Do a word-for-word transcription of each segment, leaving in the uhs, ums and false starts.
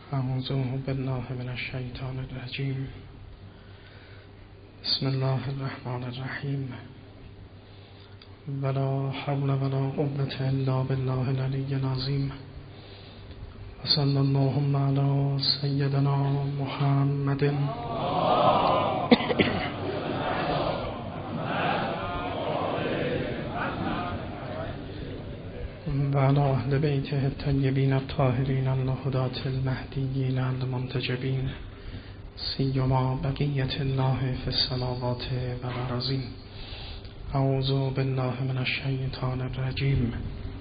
اعوذ بالله من الشیطان الرجیم. بسم الله الرحمن الرحیم. ولا حول ولا قوة الا بالله العلی العظیم. و صلی اللهم علی سیدنا محمد و علی اهل بیته الطیبین الطاهرین الهداة المهدیین المنتجبین، سیما بقیة الله فی السماوات و الارضین. اعوذ بالله من الشیطان الرجیم.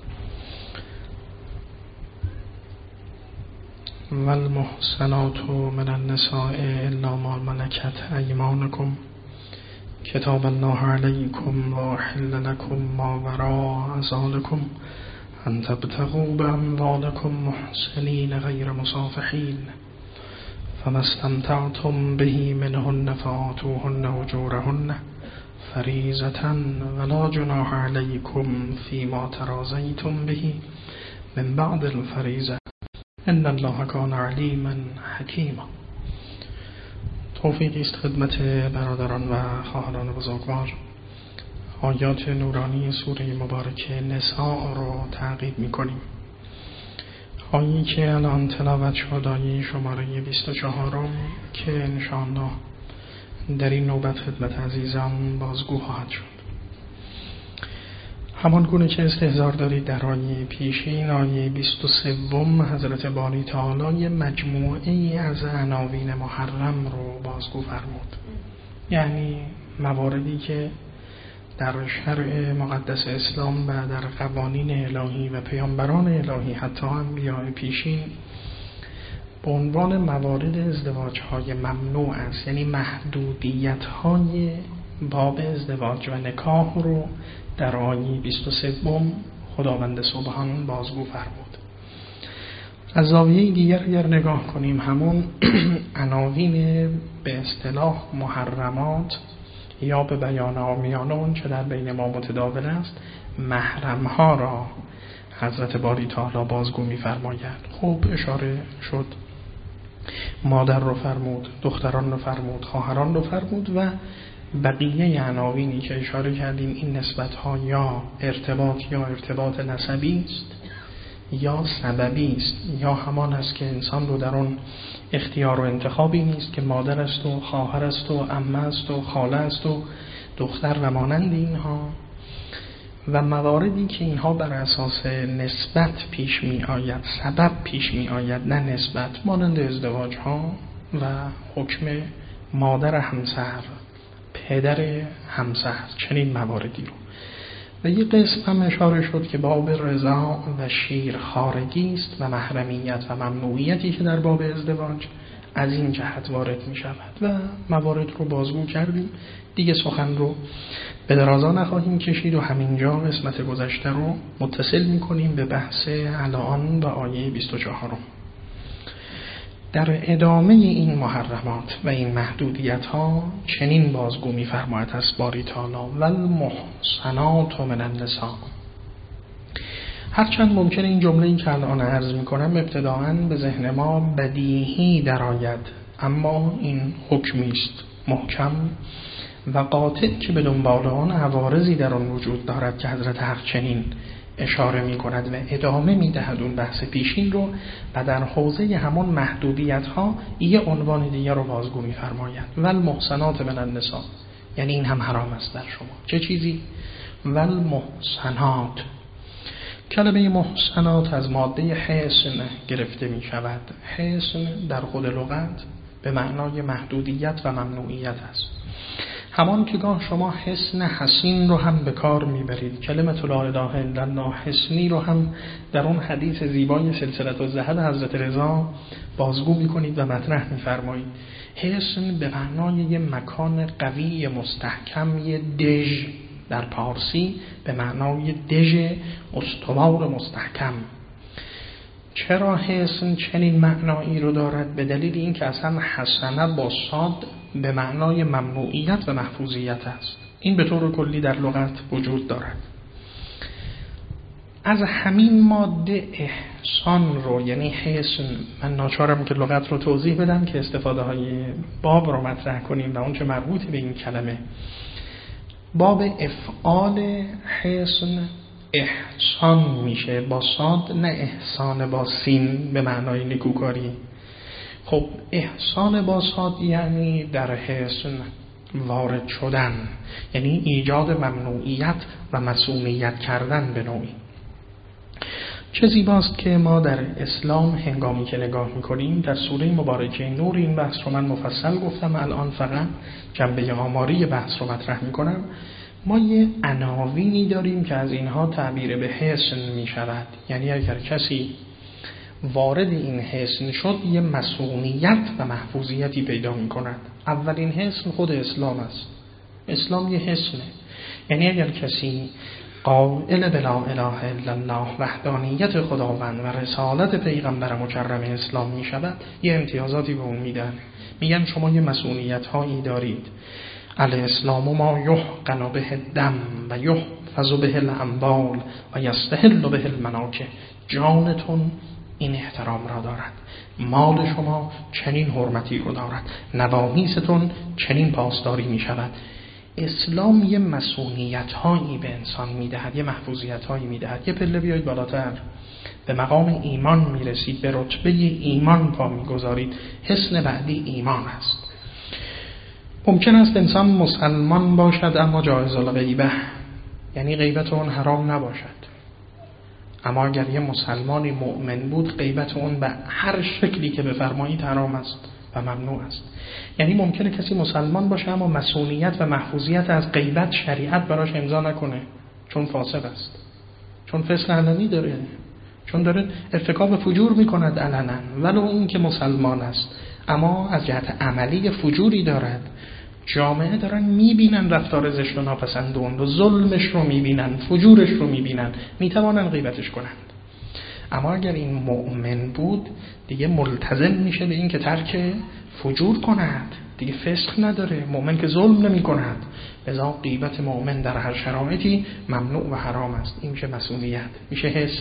والمحصنات من النساء الا ما ملکت ایمانکم کتاب الله علیکم و احل لکم ما وراء ذلکم ان تبتغوا باموالکم محسنین غیر مصافحین فما استمتعتم به منهن فآتوهن اجورهن فریضة ولا جناح علیکم فیما تراضیتم به من بعد الفریضة ان الله کان علیما حکیما. توفیقی است خدمت برادران و خواهران بزرگوار. آیات نورانی سوره مبارکه نساء را تعقیب می‌کنیم. آیه‌ای که الان تلاوت شد آیه شماره بیست و چهار که انشاءالله در این نوبت خدمت عزیزان بازگو خواهد شد. همان گونه که استحضار دارید در آیه پیشین آیه بیست و سه حضرت باری تعالی مجموعه ای از عناوین محرم رو بازگو فرمود، یعنی مواردی که در شرع مقدس اسلام و در قوانین الهی و پیامبران الهی حتی انبیاء پیشین به عنوان موارد ازدواج های ممنوع است، یعنی محدودیت های باب ازدواج و نکاح رو در آیه بیست و سه خداوند سبحان بازگو فرمود. از زاویه دیگر اگر نگاه کنیم همون عناوین به اصطلاح محرمات یا به بیان عامیانه اون چه در بین ما متداول است محرم ها را حضرت باری تعالی بازگو می‌فرماید. خوب اشاره شد، مادر رو فرمود، دختران رو فرمود، خواهران رو فرمود و بقیه عناوینی که اشاره کردیم این نسبت ها یا ارتباط یا ارتباط نسبی است یا سببی است یا همان است که انسان رو در اون اختیار و انتخابی نیست که مادر است و خواهر است و عمه است و خاله است و دختر و مانند اینها، و مواردی که اینها بر اساس نسبت پیش می آید، سبب پیش می آید نه نسبت، مانند ازدواج ها و حکم مادر همسر، پدر همسر، چنین مواردی رو. و یه قسم هم اشاره شد که باب رضا و شیرخوارگی است و محرمیت و ممنوعیتی که در باب ازدواج از این جهت وارد می شود و موارد رو بازگو کردیم. دیگه سخن رو به درازا نخواهیم کشید و همینجا قسمت گذشته رو متصل می کنیم به بحث الان و آیه بیست و چهار. در ادامه این محرمات و این محدودیت ها چنین بازگو می فرماید از باری تعالی والمحصنات من النساء. هرچند ممکن این جمله‌ای که الان عرض می کنم ابتداءً به ذهن ما بدیهی درآید، اما این حکمی است محکم و قاطع که به دنبال آن عوارضی در آن وجود دارد که حضرت حق چنین اشاره می کند و ادامه می دهد اون بحث پیشین رو و در حوزه همون محدودیت ها یه عنوان دیگر رو بازگو می فرماید والمحصنات من النساء، یعنی این هم حرام است در شما. چه چیزی؟ والمحصنات. کلمه محصنات از ماده حصن گرفته می شود. حصن در خود لغت به معنای محدودیت و ممنوعیت است. همان که گاه شما حسن حسین رو هم به کار میبرید، کلمه لا اله الا الله حسنی رو هم در اون حدیث زیبای سلسله الذهب حضرت رضا بازگو میکنید و مطرح میفرمایید. حسن به معنای یه مکان قوی مستحکم، یه دژ در پارسی به معنای دژ استوار مستحکم. چرا حسن چنین معنایی رو دارد؟ به دلیل این که اصلا حسنه با صاد به معنای ممنوعیت و محفوظیت است. این به طور کلی در لغت وجود دارد. از همین ماده احسان رو، یعنی حسن، من ناچارم که لغت رو توضیح بدم که استفاده های باب رو مطرح کنیم و اون چه مربوط به این کلمه. باب افعال حسن احسان میشه با صاد، نه احسان با سین به معنای نیکوکاری. خب احسان با صاد یعنی در حسن وارد شدن، یعنی ایجاد ممنوعیت و مسئولیت کردن به نوعی. چه زیباست که ما در اسلام هنگامی که نگاه میکنیم در سوره مبارکه نور، این بحث رو من مفصل گفتم، الان فقط جنبه آماری بحث رو مطرح میکنم. ما یه عناوینی داریم که از اینها تعبیر به حسن میشود، یعنی اگر کسی وارد این حسن شد یه مسئولیت و محفوظیتی پیدا میکند. اولین حسن خود اسلام است. اسلام یه حسنه، یعنی اگر کسی قائل بلا اله الا الله وحدانیت خداوند و رسالت پیغمبر مکرم اسلام می شود، یه امتیازاتی به اون میدن. میگن شما یه مسئولیت هایی دارید. الاسلام ما یحقن به الدم و یحفظ به الاموال و یستحل به المناکح. جانتون این احترام را دارد، مال شما چنین حرمتی رو دارد، نوامیستون چنین پاسداری می شود. اسلام یه مسئولیت هایی به انسان میدهد، یه محفوظیت هایی میدهد. یه پله بیایید بالاتر، به مقام ایمان میرسید، به رتبه ایمان پا میگذارید. حسن بعدی ایمان است. ممکن است انسان مسلمان باشد اما جایز الغیبه، یعنی غیبت اون حرام نباشد. اما اگر یه مسلمانی مؤمن بود، غیبت اون به هر شکلی که بفرمایید حرام است و ممنوع است. یعنی ممکنه کسی مسلمان باشه اما مسئولیت و محفوظیت از غیبت شریعت براش امضا نکنه، چون فاسق است، چون فسق علنی داره، چون داره ارتکاب فجور میکند علنا، ولو این که مسلمان است اما از جهت عملی فجوری دارد. جامعه دارن میبینن رفتار زشت و ناپسندون و ظلمش رو میبینن، فجورش رو میبینن، میتوانن غیبتش کنند. اما اگر این مؤمن بود دیگه ملتزم میشه به این که ترک فجور کند، دیگه فسق نداره، مؤمن که ظلم نمی کند. لذا غیبت مؤمن در هر شرایطی ممنوع و حرام است. این میشه مسئولیت، میشه حسن.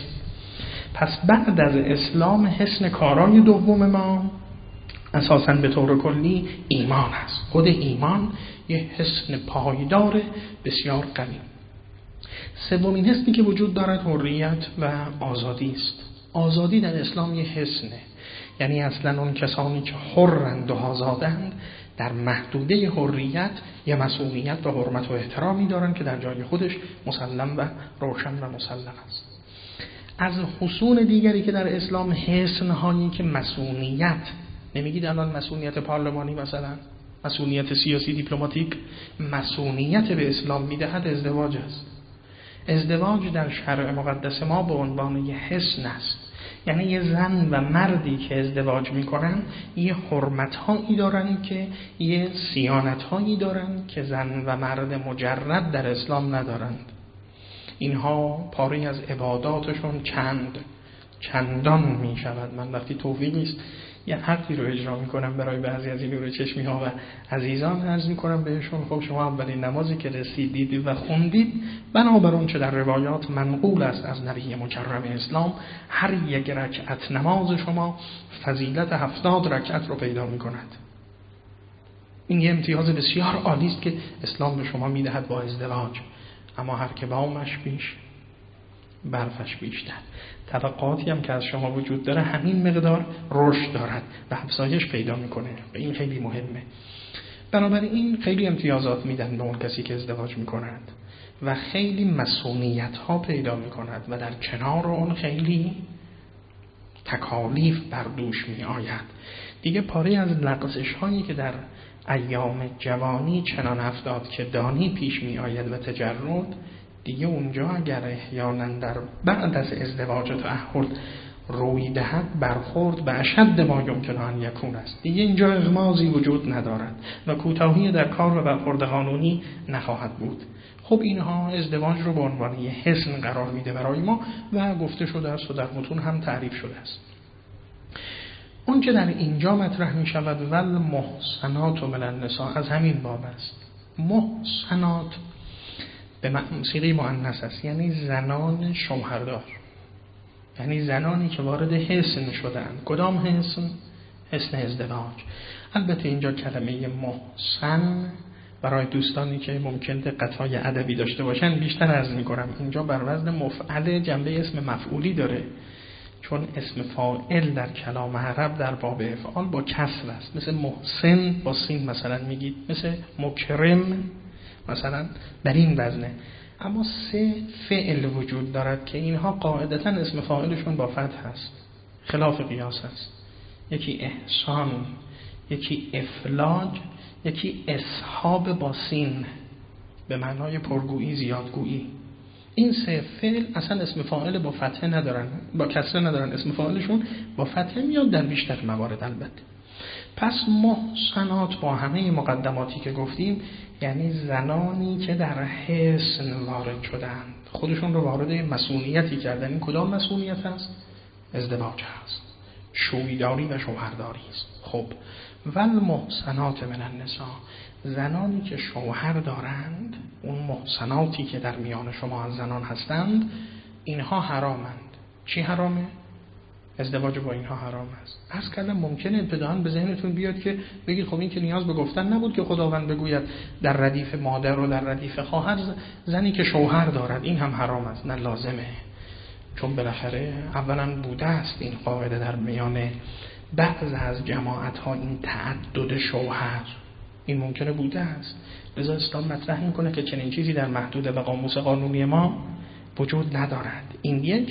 پس بعد از اسلام حسن کارای دوم ما اساساً به طور کلی ایمان است. خود ایمان یه حسن پایدار بسیار قوی. سومین حسنی که وجود دارد حریت و آزادی است. آزادی در اسلام یه حسنه، یعنی اصلا اون کسانی که حرند و آزادند در محدوده حریت یه مسئولیت و حرمت و احترامی دارن که در جای خودش مسلم و روشن و مسلم است. از حصول دیگری که در اسلام حسن‌هایی که مسئولیت، نمیگید الان مسئولیت پارلمانی مثلا، مسئولیت سیاسی دیپلماتیک، مسئولیت به اسلام میدهد ازدواج است. ازدواج در شرع مقدس ما به عنوان یه حسن است، یعنی یه زن و مردی که ازدواج میکنن یه حرمت‌هایی دارن که یه صیانت‌هایی دارن که زن و مرد مجرد در اسلام ندارند. اینها پاره از عباداتشون چند چندان میشود. من وقتی توفیقی است یه حقی رو اجرا میکنم برای بعضی از این نور چشمی ها و عزیزان، عرض میکنم بهشون خب شما اولین نمازی که رسیدید و خوندید بنابر اون چه در روایات منقول است از نبی مکرم اسلام، هر یک رکعت نماز شما فضیلت هفتاد رکعت رو پیدا میکند. این یه امتیاز بسیار عالی است که اسلام به شما میدهد با ازدواج. اما هر که بامش بیش برفش بیشتر. طبقاتی هم که از شما وجود داره همین مقدار رشد دارد و افزایش پیدا میکنه و این خیلی مهمه. بنابراین خیلی امتیازات میدن به اون کسی که ازدواج میکند و خیلی مسئولیت ها پیدا میکند و در کنار اون خیلی تکالیف بر دوش می آید. دیگه پاره از لغزش هایی که در ایام جوانی چنان افتاد که دانی پیش می آید و تجرد، دیگه اونجا اگر احیانا در بعد از ازدواج و تعهد روی دهد برخورد به اشد ما یمکن ان یکون است. دیگه اینجا اغماضی وجود ندارد و کوتاهی در کار و برخورد قانونی نخواهد بود. خب اینها ازدواج رو به عنوان یه حسن قرار میده برای ما و گفته شده است و در متون هم تعریف شده است. اون که در اینجا مطرح می شود ول محسنات من النساء از همین باب است. محسنات به صیغه مؤنث است، یعنی زنان شوهردار. یعنی زنانی که وارد حسن شدن. کدام حسن؟ حسن ازدواج. البته اینجا کلمه محسن برای دوستانی که ممکن دقت‌های ادبی داشته باشن بیشتر عرض می‌کنم، اینجا بر وزن مفعل جنبه اسم مفعولی داره، چون اسم فاعل در کلام عرب در باب افعال با کسر است. مثل محسن با سین مثلا میگید، مثل مکرم مثلا در این وزنه. اما سه فعل وجود دارد که اینها قاعدتاً اسم فاعلشون با فتح است، خلاف قیاس است. یکی احسان، یکی افلاج، یکی اصحاب با سین به معنای پرگویی، زیادگویی. این سه فعل اصلا اسم فاعل با فتحه ندارن، با کسره ندارن، اسم فاعلشون با فتحه میاد در بیشتر موارد. البته پس محسنات با همه مقدماتی که گفتیم یعنی زنانی که در حسن وارد شدند، خودشون رو وارد مسئولیتی کردن. این کدام مسئولیت است؟ ازدواج است، شویداری و شوهرداری است. خب والمحسنات من النساء، زنانی که شوهر دارند، اون محسناتی که در میان شما از زنان هستند، اینها حرامند. چی حرامه؟ ازدواج با اینها حرام است. عرض کردم ممکنه ابتداءً به ذهنتون بیاد که بگید خب این که نیاز به گفتن نبود که خداوند بگوید در ردیف مادر و در ردیف خواهر زنی که شوهر دارد این هم حرام است. نه، لازمه، چون بالاخره اولا بوده است این قاعده در میان بعض از جماعت ها، این تعدد شوهر این ممکنه بوده است. لذا اسلام مطرح میکنه که چنین چیزی در محدوده و قاموس قانونی ما وجود ندارد. این یک.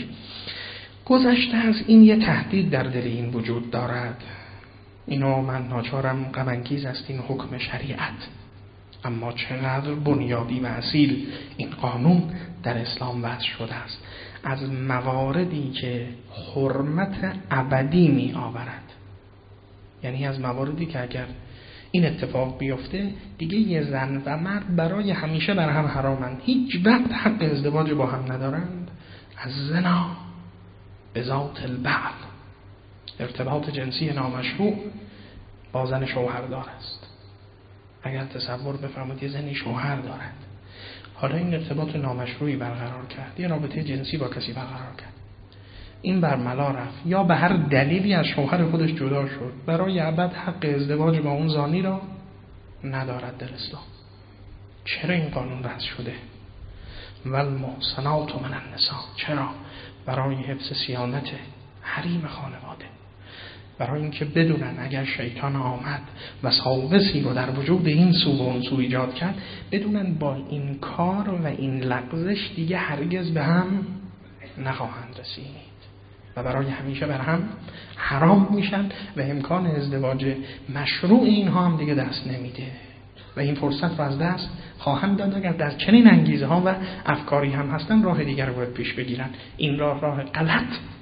گذشته از این یه تهدید در دل این وجود دارد. اینو من ناچارم غم انگیز است این حکم شریعت، اما چقدر بنیادی و اصیل این قانون در اسلام وضع شده است. از مواردی که حرمت ابدی می آورد، یعنی از مواردی که اگر این اتفاق بیفته دیگه یه زن و مرد برای همیشه بر هم حرامند، هیچ وقت حق ازدواج با هم ندارند. از زنا به ذات البعل، ارتباط جنسی نامشروع با زن شوهردار است. اگر تصور بفرمایید یه زنی شوهر دارد، حالا این ارتباط نامشروعی برقرار کرد، یه رابطه جنسی با کسی برقرار کرد، این برملا رفت یا به هر دلیلی از شوهر خودش جدا شد، برای ابد حق ازدواج با اون زانی را ندارد در اسلام. چرا این قانون وضع شده؟ والمحصنات من النساء. چرا؟ برای حفظ صیانت حریم خانواده، برای اینکه بدونن اگر شیطان آمد و ساوسی رو در وجود این سو و اون سو ایجاد کرد، بدونن با این کار و این لغزش دیگه هرگز به هم نخواهند رسید و برای همیشه بر هم حرام میشن و امکان ازدواج مشروع اینها هم دیگه دست نمیده و این فرصت رو از دست خواهند داد. اگر در چنین انگیزه ها و افکاری هم هستن، راه دیگر رو باید پیش بگیرن. این راه راه غلط،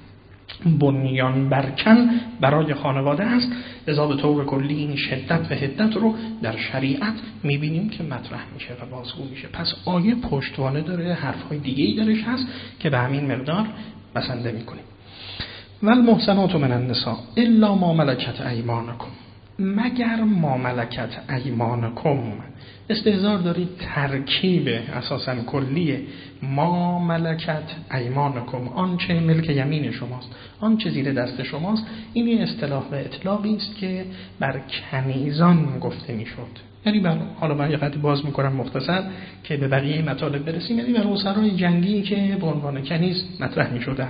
بنیان برکن برای خانواده است. لذا به طور کلی این شدت و حدت رو در شریعت میبینیم که مطرح میشه و بازگو میشه. پس آیه پشتوانه داره، حرفهای دیگه‌ای درش هست که به همین مقدار بسنده میکنیم. والمحصنات من النساء الا ما ملکت ایمانکم، مگر ما ملکت ایمانکم. استحضار دارید ترکیب اساساً کلیه ما ملکت ایمانکم، آنچه ملک یمین شماست، آنچه زیر دست شماست. این اصطلاح و اطلاقی است که بر کنیزان گفته میشد. یعنی بر، حالا من یه خطی باز میکنم مختصر که به بقیه مطالب برسیم، یعنی بر اسرای جنگی که به عنوان کنیز مطرح میشدن،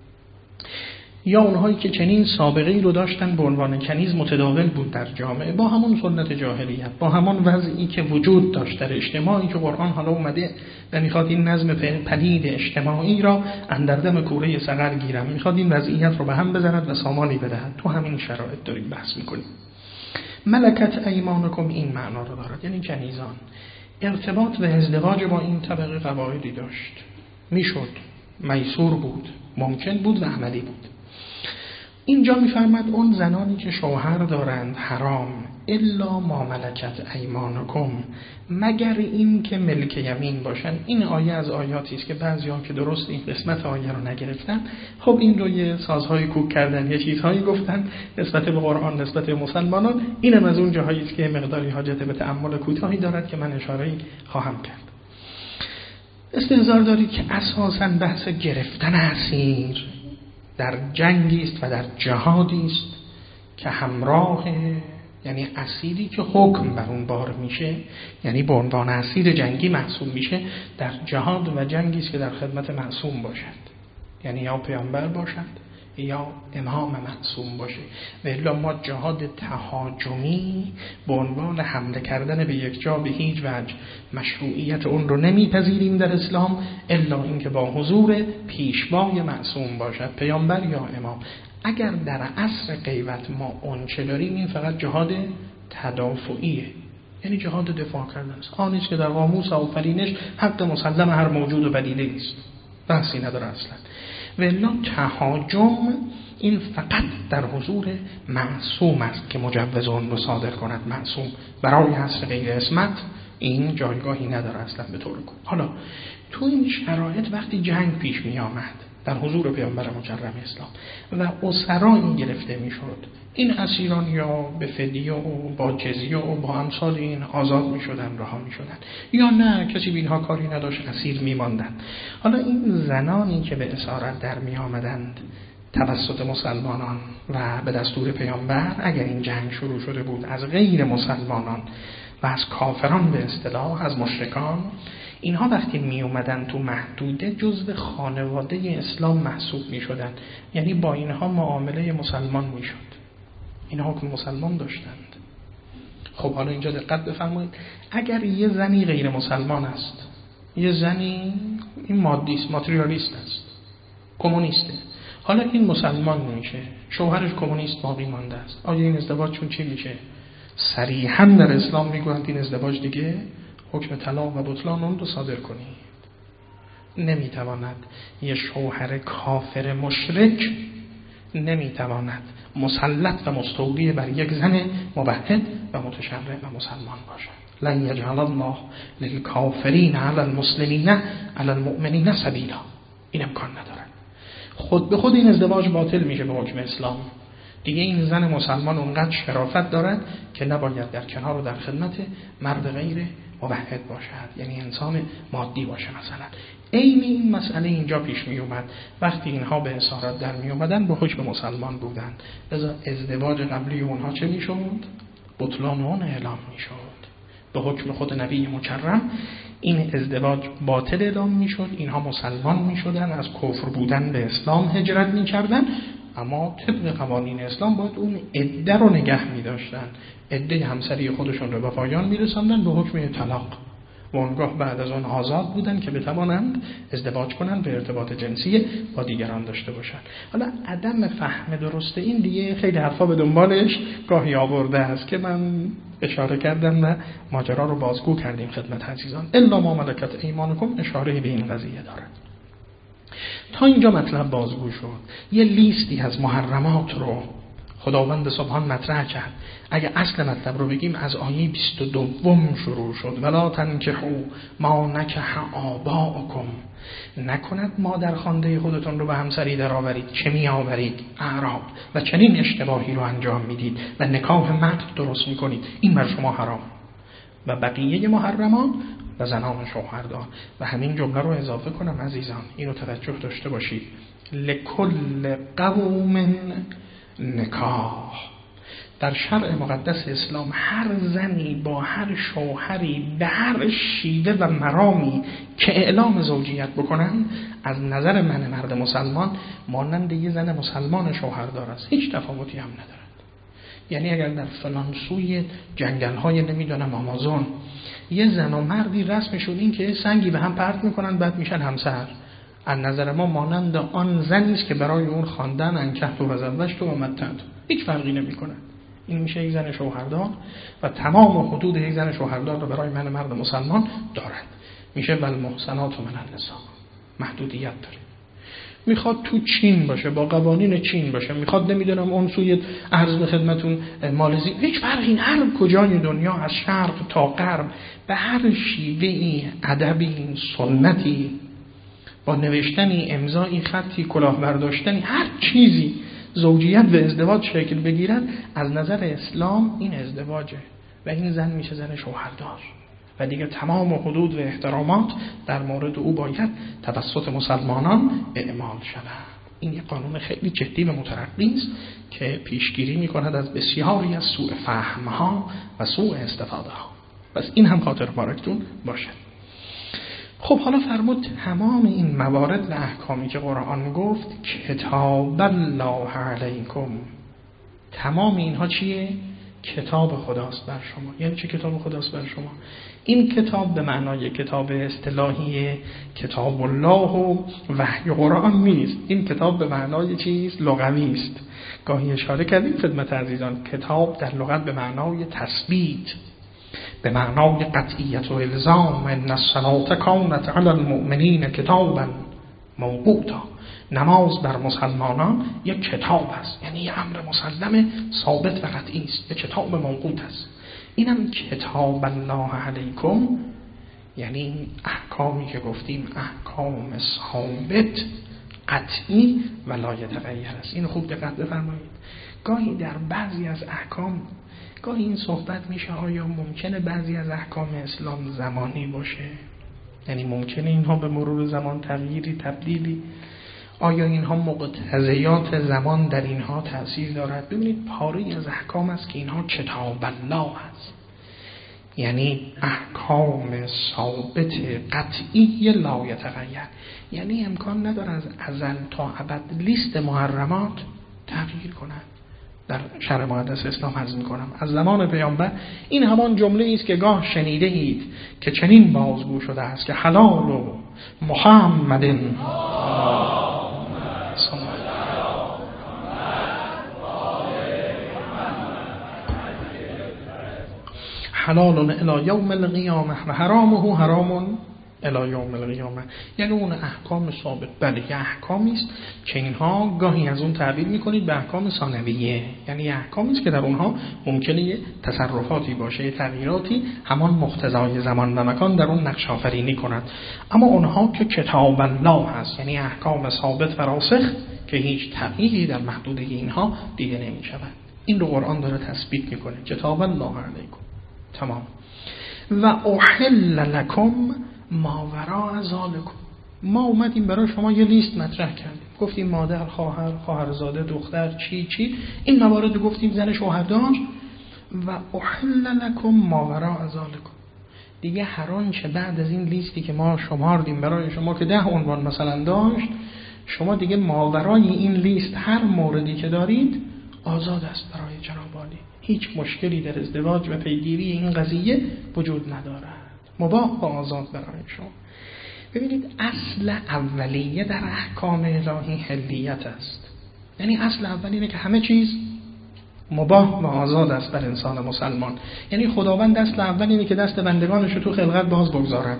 یا اونهایی که چنین سابقه‌ای رو داشتن به عنوان کنیز متداول بود در جامعه، با همون سنت جاهلیت، با همون وضعی که وجود داشت در اجتماعی که قرآن حالا اومده و میخواد این نظم پلید اجتماعی را اندردم کوره صغر گیرم، میخواد این وضعیت رو به هم بزند و سامانی بدهد. تو همین شرایط داریم بحث میکنیم. ملکت ایمانکم این معنا رو دارد، یعنی کنیزان. ارتباط و ازدواج با این طبقه قواعدی داشت، میشد، میسور بود، ممکن بود و عملی بود. اینجا میفرماد اون زنانی که شوهر دارند حرام، الا ما ملکت ایمانکم، مگر این که ملک یمین باشن. این آیه از آیاتی است که بعضی‌ها که درست این قسمت آیه رو نگرفتن، خب این رو یه سازهای کوک کردن، یه چیزهایی گفتن نسبت به قرآن، نسبت به مسلمانان. اینم از اون جاهایی است که مقداری حاجت به تأمل کوتاهی دارد که من اشاره‌ای خواهم کرد. استحضار دارید که اساساً بحث گرفتن اسیر در جنگی است و در جهادی است که همراه، یعنی اسیری که حکم بر اون بار میشه، یعنی به عنوان اسیر جنگی محسوب میشه، در جهاد و جنگی است که در خدمت معصوم باشد، یعنی یا پیامبر باشد یا امام معصوم باشه. و الا ما جهاد تهاجمی به عنوان حمله کردن به یک جا به هیچ وجه مشروعیت اون رو نمیپذیریم در اسلام، الا اینکه با حضور پیشوای معصوم باشد، پیامبر یا امام. اگر در عصر غیبت ما اون چه داریم، این فقط جهاد تدافعیه، یعنی جهاد دفاع کردن است. آن نیست که در قاموس آفرینش حق مسلم هر موجود و پدیده است، بحثی نداره اصلا. ولی تهاجم این فقط در حضور معصوم است که مجوز اون رو صادر کند. معصوم برای عصر غیر عصمت این جایگاهی نداره اصلا به طور کلی. حالا تو این شرایط وقتی جنگ پیش می آمد در حضور پیامبر مکرم اسلام و اسرا این گرفته می شد، این اسیران یا به فدیه و با جزیه و با امثال این آزاد می شدن، رها می شدن، یا نه کسی به اینها کاری نداشت، اسیر می ماندن. حالا این زنانی که به اسارت در می آمدند توسط مسلمانان و به دستور پیامبر، اگر این جنگ شروع شده بود از غیر مسلمانان و از کافران به اصطلاح، از مشرکان، اینها وقتی می اومدن تو محدوده جزو خانواده اسلام محسوب می شدن، یعنی با اینها معامله مسلمان می شد، این حکم مسلمان داشتند. خب حالا اینجا دقت بفرمایید، اگر یه زنی غیر مسلمان است، یه زنی این مادیست، ماتریالیست است، کمونیسته، حالا این مسلمان میشه، شوهرش کمونیست باقی مانده است، آیا این ازدواج چون چی میشه؟ صریحاً در اسلام میگویند این ازدواج دیگه حکم طلاق و بطلان اون رو صادر کنید. نمیتواند یه شوهر کافر مشرک نمیتواند مسلط و مستولی بر یک زن موحد و متشرع و مسلمان باشد. لن یجعل الله للکافرین علی المسلمین علی المؤمنین سبیلا، این امکان نداره. خود به خود این ازدواج باطل میشه به حکم اسلام. دیگه این زن مسلمان اونقدر شرافت دارد که نباید در کنار و در خدمت مرد غیر موحد باشد، یعنی انسان مادی باشه. مثلا عین این مسئله اینجا پیش می اومد وقتی اینها به اسارت در می اومدن، به حکم مسلمان بودند، لذا ازدواج قبلی اونها چه می شد؟ بطلان اون اعلام می شد. به حکم خود نبی مکرم این ازدواج باطل اعلام می شد، اینها مسلمان می شدن، از کفر بودن به اسلام هجرت می کردن، اما طبق قوانین اسلام باید اون عده رو نگه می داشتن، عده همسری خودشون رو به پایان می رساندن به حکم طلاق و اونگاه بعد از اون آزاد بودن که بتوانند ازدواج کنند و ارتباط جنسی با دیگران داشته باشند. حالا عدم فهم درست این دیگه خیلی حرفا به دنبالش گاهی آورده است که من اشاره کردم و ماجرا رو بازگو کردیم خدمت عزیزان. الا ما ملکت ایمانکم اشاره به این قضیه داره. تا اینجا مطلب بازگو شد. یه لیستی از محرمات رو خداوند سبحان مطرح کرد. اگه اصل مطلب رو بگیم از آیه بیست و دو شروع شد. ولا تنکحوا ما نکح آباؤکم، نکند مادر خوانده خودتون رو به همسری در آورید. چه می آورید؟ اعراب. و چنین اشتباهی رو انجام میدید و نکاح مرد درست میکنید، این بر شما حرام. و بقیه محرمات و زنان شوهردار. و همین جمله رو اضافه کنم عزیزان، اینو توجه داشته باشید، لکل قوم نکاح. در شرع مقدس اسلام هر زنی با هر شوهری به هر شیوه و مرامی که اعلام زوجیت بکنن، از نظر من مرد مسلمان مانند یه زن مسلمان شوهردار است، هیچ تفاوتی هم ندارد. یعنی اگر در فلان سوی جنگل های نمیدونم آمازون یه زن و مردی رسمشون این که سنگی به هم پرت میکنن بعد میشن همسر، از نظر ما مانند آن زنی است که برای اون خواندن انکحت و زوجت و متعت، هیچ فرقی نمیکنه. این میشه یک زن شوهردار و تمام حدود یک زن شوهردار رو برای من مرد مسلمان دارد. میشه والمحصنات من النساء، محدودیت داره. میخواد تو چین باشه، با قوانین چین باشه، میخواد نمیدونم اون سوی عرض به خدمتون مالزی، هیچ فرقی، هر کجای دنیا از شرق تا غرب به هر شیوهی، ادبی، سنتی، با نوشتنی، امضایی، خطی، کلاه برداشتنی، هر چیزی زوجیت و ازدواج شکل بگیرد، از نظر اسلام این ازدواجه و این زن میشه زن شوهردار و دیگه تمام حدود و احترامات در مورد او باید توسط مسلمانان اعمال شود. این یک قانون خیلی جدی و مترقی است که پیشگیری می‌کند از بسیاری از سوء فهم‌ها و سوء استفاده‌ها. پس این هم خاطر مبارکتون باشه. خب حالا فرمود تمام این موارد و احکامی که قرآن گفت کتاب الله علیکم، تمام اینها چیه؟ کتاب خداست بر شما. یعنی چه کتاب خداست بر شما؟ این کتاب به معنای کتاب اصطلاحی کتاب الله و وحی قرآن نیست. این کتاب به معنای چیست؟ لغوی است. گاهی اشاره کردیم خدمت عزیزان کتاب در لغت به معنای تثبیت، به معنای قطعیت و الزام. ان الصلاة کانت علی المؤمنین کتابا موقوتا، نماز بر مسلمانان یک کتاب است، یعنی یه امر مسلم ثابت و قطعی است، یک کتاب موقوت است. اینم کتاب الله علیکم، یعنی این احکامی که گفتیم احکام ثابت قطعی و لا یتغیر است. اینو خوب دقت بفرمایید. گاهی در بعضی از احکام گاهی این صحبت میشه آیا ممکنه بعضی از احکام اسلام زمانی باشه؟ یعنی ممکنه اینها به مرور زمان تغییری تبدیلی، آیا اینها مقتضیات زمان در اینها تأثیر دارد؟ ببینید پاره از احکام است که اینها کتاب الله است، یعنی احکام ثابت قطعی لا یتغیر، یعنی امکان نداره از ازل تا ابد لیست محرمات تغییر کنند. در شرع مقدس اسلام عرض می‌کنم از زمان پیامبر این همان جمله است که گاه شنیده اید که چنین بازگو شده است که حلال و محمد حلال الی یوم القیامه و حرامه حرام الی یوم القیامه. یعنی اون احکام ثابت، بله یه احکامی است که اینها گاهی از اون تعبیر میکنید به احکام ثانویه، یعنی احکامی است که در اونها ممکنه یه تصرفاتی باشه، یه تغییراتی همان مقتضای زمان و مکان در اون نقش آفرینی کند. اما اونها که کتاب الله هست، یعنی احکام ثابت و راسخ که هیچ تغییری در محدوده اینها دیده نمیشود. این رو قرآن داره تثبیت میکنه، کتاب الله علیکم. تمام. و احل لکم ما وراء ذالکم، ما اومدیم برای شما یه لیست مطرح کردیم، گفتیم مادر، خواهر، خواهرزاده، دختر، چی چی این موارد گفتیم، زن شوهر داشت. و احل لکم ما وراء ذالکم، دیگه هر آنچه بعد از این لیستی که ما شماردیم برای شما که ده عنوان مثلا داشت، شما دیگه ماورای این لیست هر موردی که دارید آزاد است برای جناب عالی. هیچ مشکلی در ازدواج و پیگیری این قضیه وجود ندارد، مباح و آزاد برای شما. ببینید اصل اولیه در احکام الهی حلیت است، یعنی اصل اول اینه که همه چیز مباح و آزاد است بر انسان مسلمان. یعنی خداوند اصل اول اینه که دست بندگانش رو تو خلقت باز بگذارد.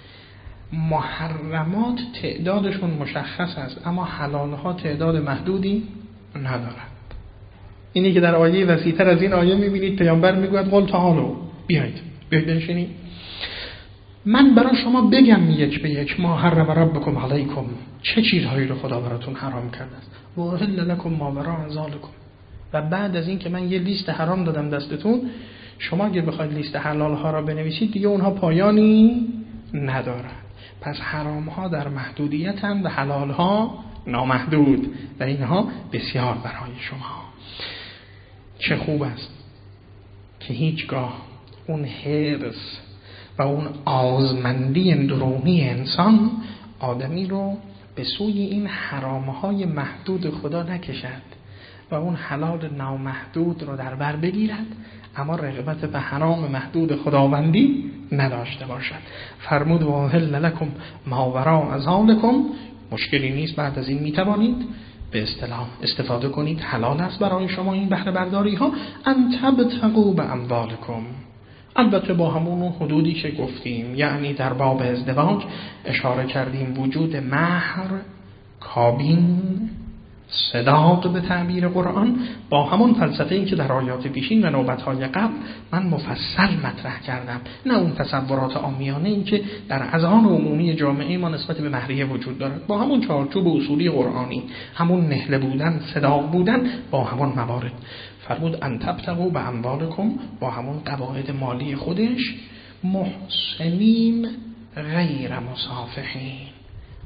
محرمات تعدادشون مشخص است، اما حلالها تعداد محدودی ندارد. اینی که در آیه وسیع‌تر از این آیه می‌بینید پیامبر میگوید قل تعالوا، بیایید بیایید بنشینید من برای شما بگم یک به یک ما حرم ربکم علیکم، چه چیزهایی رو خدا براتون حرام کرده است. و احل لکم ما وراء ذالکم، و بعد از این که من یه لیست حرام دادم دستتون، شما اگه بخواید لیست حلال ها را بنویسید دیگه اونها پایانی ندارن. پس حرام ها در محدودیتن و حلال ها نامحدود و اینها بسیار برای شما. چه خوب است که هیچگاه اون حرص و اون آزمندی اندرونی انسان آدمی رو به سوی این حرامهای محدود خدا نکشد و اون حلال نامحدود رو در بر بگیرد، اما رغبت به حرام محدود خداوندی نداشته باشد. فرمود و احل لکم ما وراء ذالکم، مشکلی نیست، بعد از این میتوانید به اصطلاح استفاده کنید، حلال است برای شما این بهره برداری ها. ان تبتغوا باموالکم، البته با همون حدودی که گفتیم، یعنی در باب ازدواج اشاره کردیم وجود مهر، کابین، صداق به تعبیر قرآن، با همون فلسفه‌ای که در آیات پیشین و نوبت‌های قبل من مفصل مطرح کردم، نه اون تصورات عامیانه‌ای که در اذهان عمومی جامعه ما نسبت به مهریه وجود دارد، با همون چارچوب اصولی قرآنی، همون نهله بودن، صداق بودن، با همون موارد. فرمود ان تبتغوا باموالکم، با همون قواعد مالی خودش، محسنین غیر مصافحین،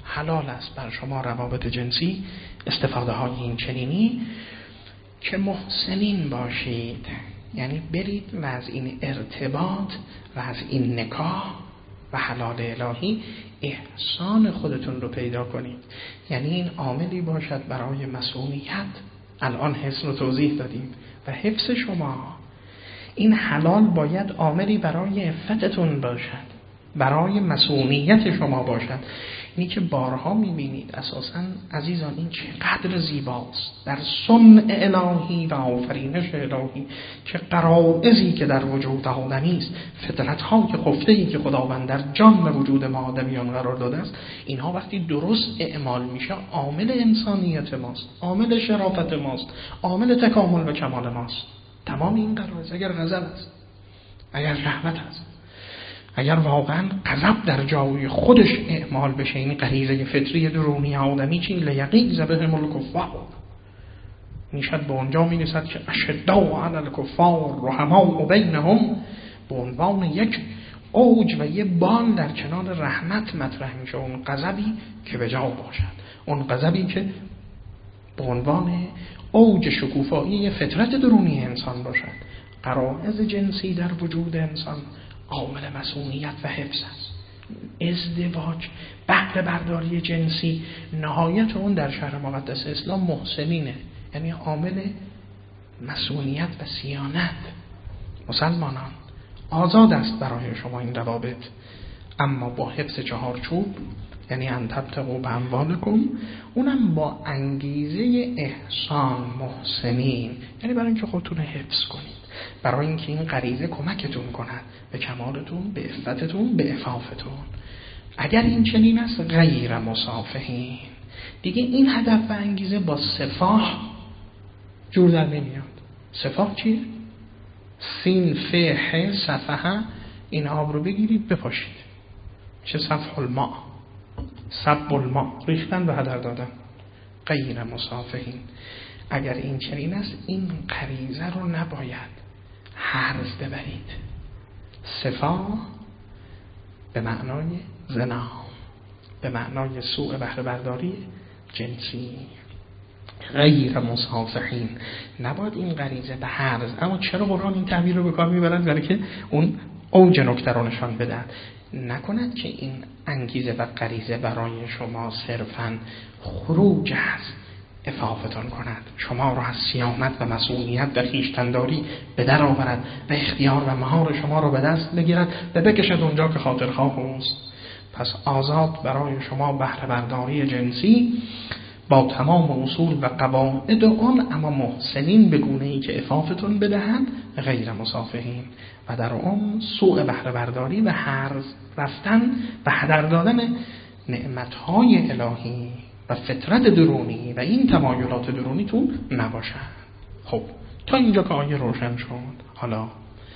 حلال است بر شما روابط جنسی، استفاده های این چنینی، که محسنین باشید، یعنی برید و از این ارتباط و از این نکاح و حلال الهی احسان خودتون رو پیدا کنید. یعنی این عاملی باشد برای مسئولیت. الان حسن رو توضیح دادیم و حفظ شما. این حلال باید عاملی برای عفتتون باشد، برای مسئولیت شما باشد. اینی که بارها میبینید اساساً عزیزان این چقدر زیباست در صنع الهی و آفرینش الهی، که غرایزی که در وجود آدمی است، فطرت‌های خفته‌ای که خداوند در جان و وجود ما آدمیان قرار داده است، اینها وقتی درست اعمال میشه عامل انسانیت ماست، عامل شرافت ماست، عامل تکامل و کمال ماست. تمام این غرایز اگر غضب است، اگر رحمت است، اگر واقعا غضب در جای خودش اعمال بشه، این غریزه فطری درونی آدمی چین لیقیز بهم الکفار میشد، به اونجا میرسد که اشداء علی الکفار رحماء بینهم، به عنوان یک اوج و یک بال در کنار رحمت مطرح میشه. اون غضبی که به جا باشد، اون غضبی که به عنوان اوج شکوفایی فطرت درونی انسان باشد. غرایز جنسی در وجود انسان عامل مسئولیت و حفظ است. ازدواج، بهره برداری جنسی، نهایت اون در شهر مقدس اسلام محسنینه، یعنی عامل مسئولیت و صیانت. مسلمانان آزاد است برای شما این روابط، اما با حفظ چهارچوب، یعنی ان تبتغوا باموالکم، اونم با انگیزه احسان محسنین، یعنی برای اینکه خودتون حفظ کنید، برای اینکه این غریزه کمکتون کند به کمالتون، به عفتتون، به عفافتون. اگر این چنین است غیر مصافحین، دیگه این هدف و انگیزه با سفاح جور در نمیاد. سفاح چیه؟ سین فه صفحه، این آب رو بگیرید بپاشید، چه صفح الماء، صب الماء، ریختن و هدر دادن. غیر مصافحین، اگر این چنین است این غریزه رو نباید هرز ببرید. صفا به معنای زنا، به معنای سوء بهره برداری جنسی. غیر مصافحین، نباید این غریزه به هرز. اما چرا قرآن این تعبیر رو به کار میبرد؟ برای که اون اوج نکته رو نشان بدهد. نکند که این انگیزه و غریزه برای شما صرفاً خروج است عفافتان کند، شما را از صیانت و مسئولیت و خویشتن‌داری به در آورد و اختیار و مهار شما را به دست بگیرد و بکشد اونجا که خاطرخواه اوست. پس آزاد برای شما بهره برداری جنسی با تمام اصول و قواعد آن، اما محسنین به گونه‌ای که عفافتون بدهند، غیر مصافحین، و در آن سوء بهره برداری و هرز رفتن و هدر دادن نعمت‌های الهی و فطرت درونی و این تمایلات درونیتون نباشن. خب تا اینجا که آیه روشن شد، حالا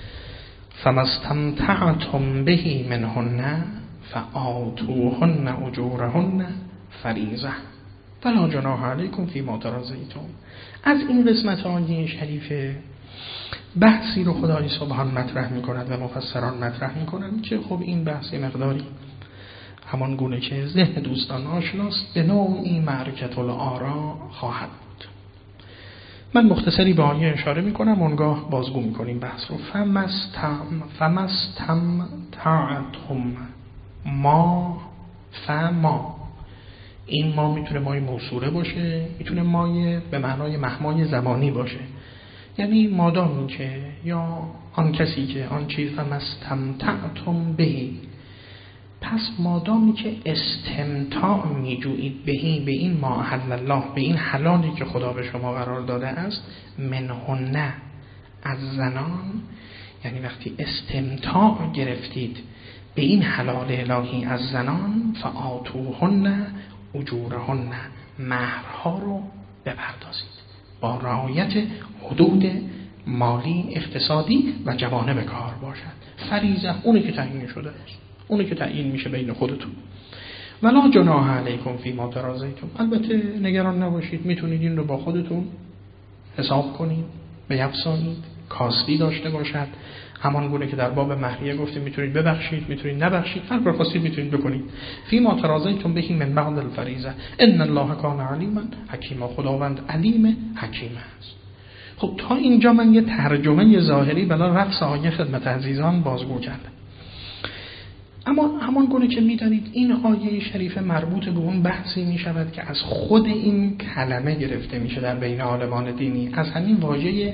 فمستمتعتم به منهن فآتوهن اجورهن فریضه فلا جناح علیکم فیما تراضیتم. از این قسمت آیه شریفه بحثی رو خدای سبحان مطرح می‌کند و مفسران مطرح می‌کنند که خب این بحث مقداری همان گونه که ذهن دوستان آشناست به نوعی معرکت الآرا خواهد بود. من مختصری به آیه اشاره میکنم، اونگاه بازگو میکنیم بحث رو. فمستم فمستم تعتم ما فما، این ما میتونه مای موصوله باشه، میتونه مای به معنای مهمای زمانی باشه، یعنی مادامی که یا آن کسی که آن چیز فمستمتعتم بهی، پس مادامی که استمتاع میجویید بهی، به این ما احل الله، به این حلالی که خدا به شما قرار داده است، منهن از زنان، یعنی وقتی استمتاع گرفتید به این حلال الهی از زنان، فآتوهن اجورهن، مهرها رو بپردازید با رعایت حدود مالی، اقتصادی و جوانب کار باشد. فریضه اونی که تعیین شده است، اونی که تعیین میشه بین خودتون. ولا جناح علیکم فیما تراضیتم، البته نگران نباشید، میتونید این رو با خودتون حساب کنید، بیفزایید کاستی داشته باشد، همان گونه که در باب مهریه گفتیم میتونید ببخشید، میتونید نبخشید، هر کار خواستید میتونید بکنید. فیما تراضیتم به من بعد الفریضه ان الله کان علیما حکیما، خداوند علیم حکیم است. خب تا اینجا من یه ترجمه ظاهری بلا رفع آیه خدمت عزیزان بازگو کردم. اما همان گونه که میدانید این آیه شریفه مربوط به اون بحثی می شود که از خود این کلمه گرفته میشه در بین عالمان دینی، از همین واژه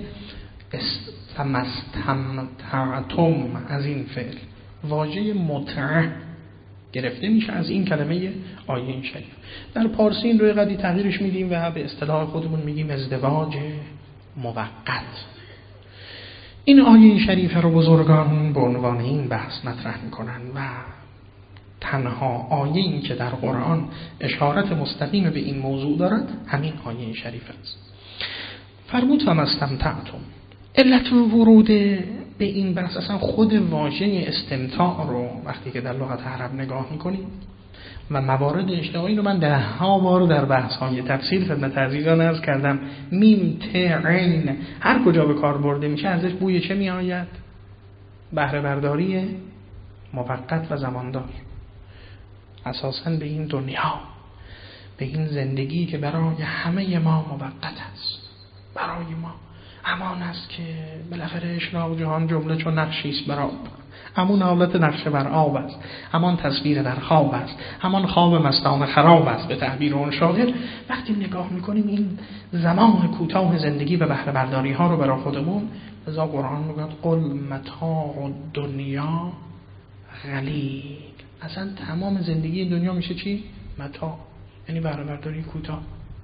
استمستمتعتم، از این فعل واژه متع گرفته میشه از این کلمه آیه شریف. در پارسی این روی قدی تغییرش میدیم و به اصطلاح خودمون میگیم ازدواج موقت. این آیه شریفه رو بزرگان به عنوان این بحث مطرح میکنن و تنها آیه این که در قرآن اشارت مستقیم به این موضوع دارد همین آیه شریفه است. فرمود فما استمتعتم. علت ورود به این بحث اصلا خود واژه استمتاع رو وقتی که در لغت عرب نگاه میکنیم و موارد اشتغالی رو من ده ها بار در بحث های تفسیر خدمت عزیزان عرض کردم، میم ت عین هر کجا به کار برده میشه ازش بوی چه می آید؟ بهره برداری موقت و زماندار، اساساً به این دنیا، به این زندگی که برای همه ما موقت است، برای ما همان است که بالاخره اشراق جهان جمله چون نقشی است بر آب، همان حالت نقشه بر آب است، همان تصویر در خواب است، همان خواب مستان خراب است به تعبیر اون شاعر. وقتی نگاه میکنیم این زمان کوتاه زندگی و بهره برداری ها رو برای خودمون، لذا قرآن میگه قل متاع دنیا قلیل. اصلا تمام زندگی دنیا میشه چی؟ متاع، یعنی بهره برداری کوتاه.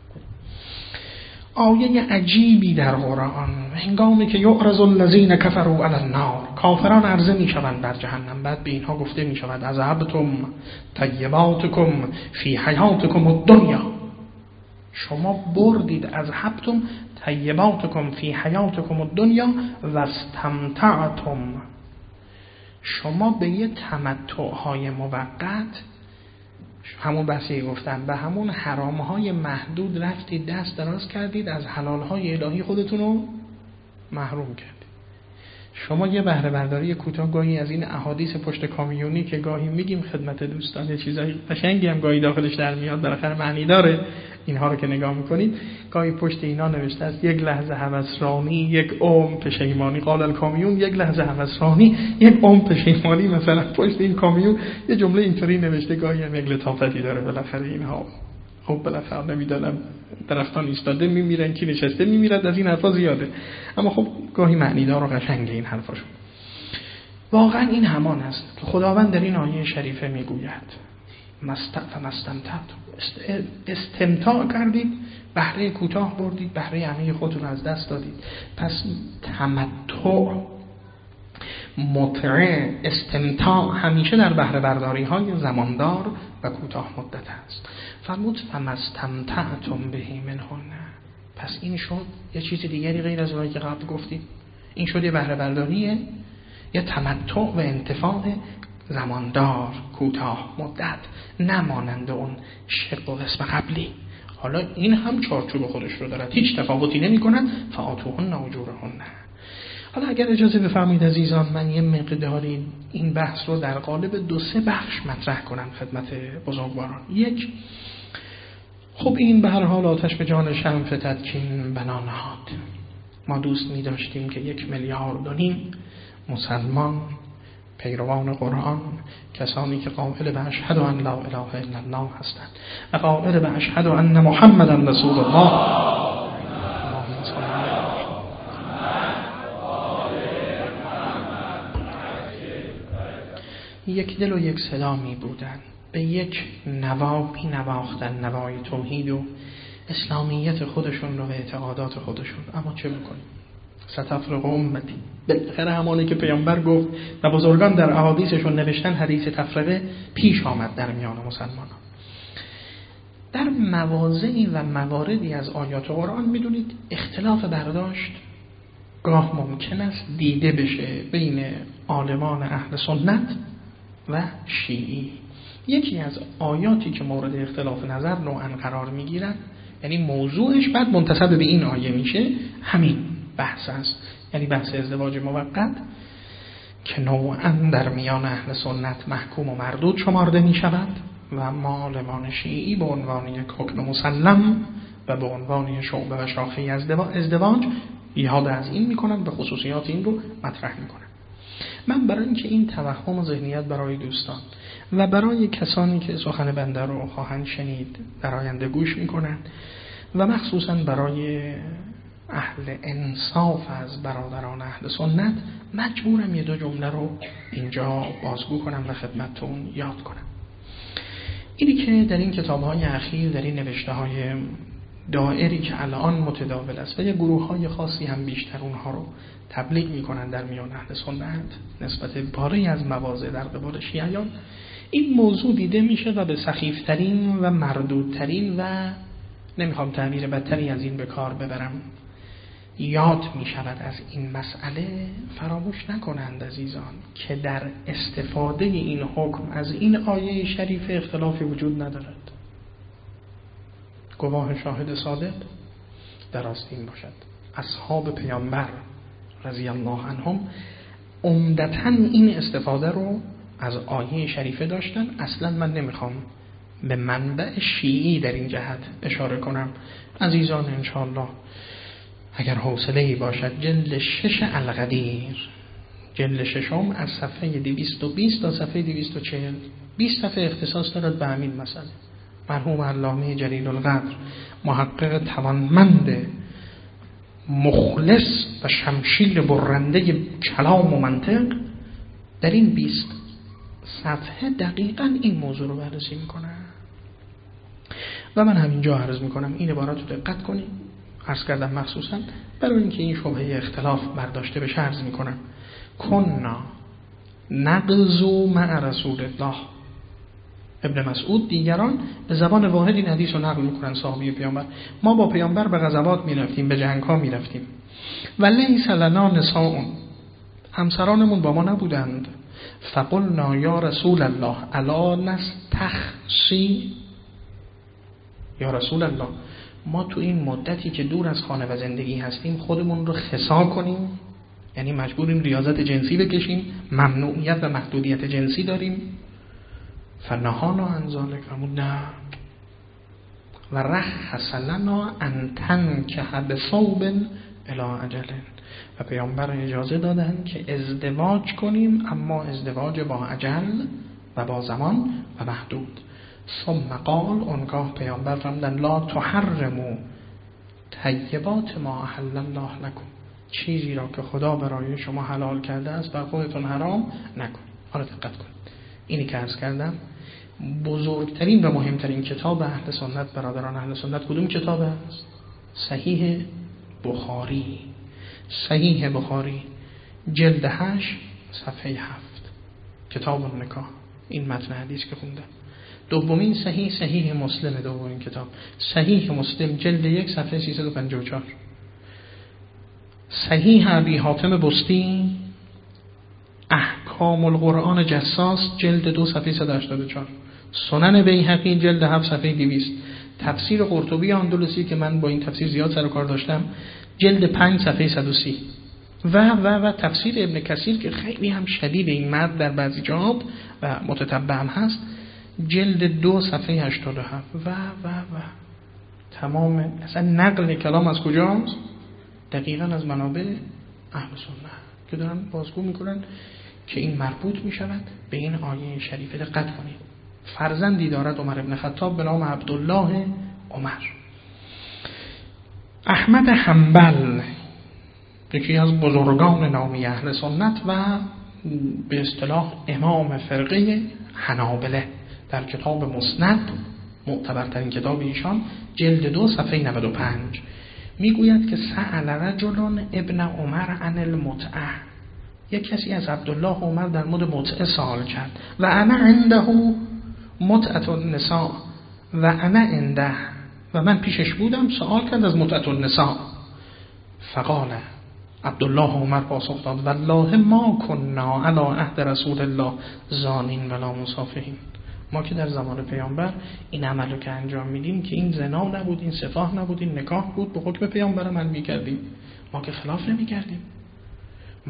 آیه عجیبی در قرآن، هنگامی که یعرض الذین کفروا علی النار، کافران عرضه میشوند بر جهنم، بعد به اینها گفته میشود اذهبتم طیباتکم فی حیاتکم الدنیا، شما بردید اذهبتم طیباتکم فی حیاتکم الدنیا و استمتعتم، شما به یه تمتع‌های موقت، همون بحثی گفتم، به همون حرام‌های محدود رفتید دست دراز کردید، از حلال‌های الهی خودتون رو محروم کردید. شما یه بهره برداری کوتاه، گاهی از این احادیث پشت کامیونی که گاهی میگیم خدمت دوستان، یه چیزای قشنگی هم گاهی داخلش در میاد، بالاخره معنی داره اینها رو که نگاه میکنید، گاهی پشت اینا نوشته است یک لحظه هوسرانی یک عمر پشیمانی، قال الکامیون یک لحظه هوسرانی یک عمر پشیمانی. مثلا پشت این کامیون یه جمله اینطوری نوشته، گاهی هم یک لطافتی داره. بالاخره اینها خب بالاخره نمیدونم درختان ایستاده میمیرن کی نشسته میمیرد، از این حرفا زیاده، اما خب گاهی معنی دار و قشنگه این حرفاشون. واقعا این همان است که خداوند در این آیه شریفه میگوید فمستمتعتم، استمتاع کردید، بهره کوتاه بردید، بهره همه خودتون از دست دادید. پس تمتع، متع، استمتاع همیشه در بهره برداری های زماندار و کوتاه مدت است. فرمود فمستمتعتم به منهن، پس این شد یه چیز دیگری غیر از اونایی که قبل گفتیم. این شد یه بهره برداریه، یه تمتع و انتفاع زماندار کوتاه مدت، نمانند اون شق و قسم قبلی. حالا این هم چارچوب خودش رو دارد، هیچ تفاوتی نمی کند. فآتوهن اجورهن. حالا اگر اجازه بفرمایید عزیزان، من یه مقداری این بحث رو در قالب دو سه بخش مطرح کنم خدمت بزرگواران. یک، خب این به هر حال آتش به جان شمع فتد کین بنا نهاد. ما دوست می داشتیم که یک میلیارد و نیم مسلمان پیروان قرآن، کسانی که قائل به اشهد ان لا اله الا الله هستند و قائل به اشهد ان محمدا رسول الله، یک دل و یک صدا می بودن، به یک نوا می نواختن، نوای توحید و اسلامیت خودشون رو و اعتقادات خودشون. اما چه بکنیم؟ ستفرق امتی، بالاخره همانی که پیامبر گفت و بزرگان در احادیثشون نوشتن، حدیث تفرقه پیش آمد در میان مسلمانان. در مواضعی و مواردی از آیات قرآن میدونید اختلاف برداشت گاه ممکن است دیده بشه بین عالمان اهل سنت و شیعی. یکی از آیاتی که مورد اختلاف نظر نوعاً قرار میگیرن، یعنی موضوعش بعد منتسب به این آیه میشه، همین بحث است یعنی بحث ازدواج موقت که نوعاً در میان اهل سنت محکوم و مردود شمارده می شود و اما علمان شیعی به عنوان یک حکم مسلم و به عنوان شعبه و شاخه ازدواج یاد از این می کنند و خصوصیات این رو مطرح می کنند. من برای اینکه این توهم و ذهنیت برای دوستان و برای کسانی که سخن بنده رو خواهند شنید در آینده گوش می کنند و مخصوصاً برای اهل انصاف از برادران اهل سنت مجبورم یه دو جمله رو اینجا بازگو کنم و خدمتتون یاد کنم. اینی که در این کتاب‌های اخیر، در این نوشته‌های دائری که الان متداول است و یه گروه‌های خاصی هم بیشتر اونها رو تبلیغ می‌کنن در میان اهل سنت نسبت به پاره از مواضع در قبال شیعیان، این موضوع دیده میشه و به سخیفترین و مردودترین و نمیخوام تعبیر بدتری از این به کار ببرم یاد می شود از این مسئله. فراموش نکنند عزیزان که در استفاده این حکم از این آیه شریف اختلافی وجود ندارد. گواه شاهد صادق در آستین باشد. اصحاب پیامبر رضی الله عنهم عمدتاً این استفاده رو از آیه شریفه داشتن. اصلا من نمیخوام به منبع شیعی در این جهت اشاره کنم. عزیزان انشاءالله اگر حوصله‌ای باشد جلد شش القدیر، جلد ششم از صفحه دویست و بیست تا صفحه دویست و چهل، بیست صفحه اختصاص دارد به همین مسئله. مرحوم علامه جلیل القدر محقق توانمند مخلص و شمشیر برنده کلام و منطق در این بیست صفحه دقیقاً این موضوع رو بررسی میکنه و من همینجا عرض میکنم این عبارات رو دقت کنید. عرض کردم مخصوصاً برای اینکه این شبهه اختلاف برداشته بشه عرض میکنم. کنا نغزو مع رسول الله. ابن مسعود دیگران به زبان واحد این حدیث رو نقل میکنن صحابی پیامبر. ما با پیامبر به غزوات میرفتیم، به جنگ ها میرفتیم و لیس لنا نساء، همسرانمون با ما نبودند. فقلنا یا رسول الله الا نستخشی، یا رسول الله ما تو این مدتی که دور از خانه و زندگی هستیم خودمون رو خصا کنیم، یعنی مجبوریم ریاضت جنسی بکشیم، ممنوعیت و محدودیت جنسی داریم. فنهانا عن ذلک، نه و رخص لنا ان تنکح بثوب الی اجل، و پیامبر اجازه دادن که ازدواج کنیم اما ازدواج با اجل و با زمان و محدود. ثم قال، اونگاه پیامبر فرمودن لا تحرموا طیبات ما احل الله لكم، چیزی را که خدا برای شما حلال کرده است بر خودتون حرام نکن. حالا دقت کنید، اینی که عرض کردم بزرگترین و مهمترین کتاب اهل سنت، برادران اهل سنت، کدوم کتاب است؟ صحیح بخاری. صحیح بخاری جلد هشت صفحه هفت، کتاب النکاح، این متن حدیث که خوندم. دومین صحیح صحیح مسلم، دومین کتاب صحیح مسلم جلد یک صفحه سیصد و پنجاه و چهار. صحیح ابی حاتم بستی احکام القرآن جساس جلد دو صفحه صد و هشتاد و چهار. سنن بیهقی جلد هفت صفحه دویست. تفسیر قرطبی اندلسی که من با این تفسیر زیاد سر و کار داشتم جلد پنج صفحه صد و سی. و و و تفسیر ابن کثیر که خیلی هم شدید این مرد در بعضی جاها و متتبع هم هست جلد دو صفحه هشتاد و هفت. و و و تمام اصلا نقل کلام از کجاست؟ دقیقاً از منابع اهل سنت که دارن بازگو میکنن که این مربوط میشود به این آیه شریفه. دقت کنید، فرزندی دارد عمر ابن خطاب به نام عبدالله عمر. احمد حنبل یکی از بزرگان نامی اهل سنت و به اصطلاح امام فرقه حنابله در کتاب مسند، معتبرترین کتاب ایشان، جلد دو صفحه نود و پنج میگوید که سأل رجل ابن عمر عن المتعه، یک کسی از عبدالله عمر در مورد متعه سوال کرد. و انا عنده متعه النساء و انا عنده، و من پیشش بودم، سوال کرد از متعه النساء. فقال عبدالله عمر پاسخ داد والله ما كنا علی عهد رسول الله زانین ولا مصافحین، ما که در زمان پیامبر این عملو که انجام میدیم که این زنا نبود، این سفاح نبود، این نکاح بود، به حکم پیامبر من میکردیم، ما که خلاف نمیکردیم.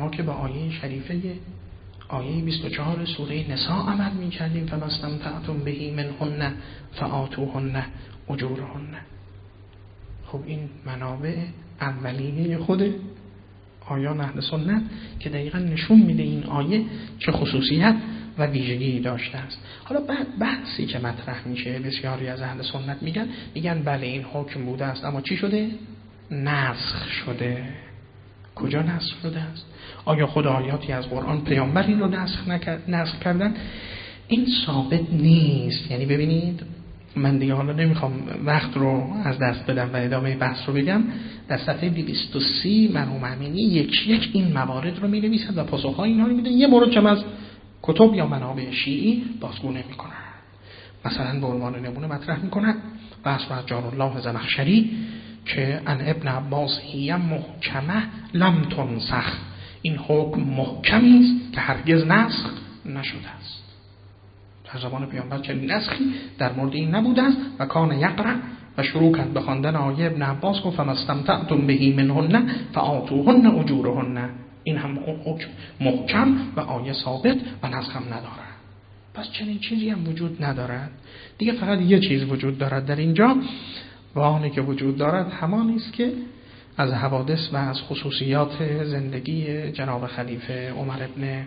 ما که با آیه شریفه آیه بیست و چهار سوره نساء عمل می‌کردیم فما استمتعتم به منهن فآتوهن اجورهن. خب این منابع اولیه خود آیان اهل سنت که دقیقاً نشون میده این آیه چه خصوصیت و ویژگی داشته است. حالا بعد بحثی که مطرح میشه، بسیاری از اهل سنت میگن میگن بله این حکم بوده است اما چی شده؟ نسخ شده. کجا نسخ شده است؟ آیا خود آیاتی از قرآن پیامبر این رو نسخ نسخ کردن؟ این ثابت نیست. یعنی ببینید من دیگه حالا نمیخوام وقت رو از دست بدم و ادامه بحث رو بگم. در صفحه دویست و سی مرحوم امینی یک یک این موارد رو می‌نویسند و پاسخ‌های اینها رو میدن. یه مورد که از کتب یا منابع شیعی بازگو نمی‌کنن. مثلا به عنوان نمونه مطرح می‌کنن بحث از جارالله زمخشری که ان ابن عباس هی محکمه لم تنسخ، این حکم محکمی است که هرگز نسخ نشده است. در زمان پیامبر چنین نسخی در مورد این نبوده است و کان یقرأ و شروع کرد به خواندن آیه ابن عباس گفت فما استمتعتم به منهن فآتوهن اجورهن. این هم حکم محکم و آیه ثابت و نسخ هم نداره. پس چنین چیزی هم وجود ندارد. دیگه فقط یه چیز وجود دارد در اینجا و آنی که وجود دارد همانی است که از حوادث و از خصوصیات زندگی جناب خلیفه عمر ابن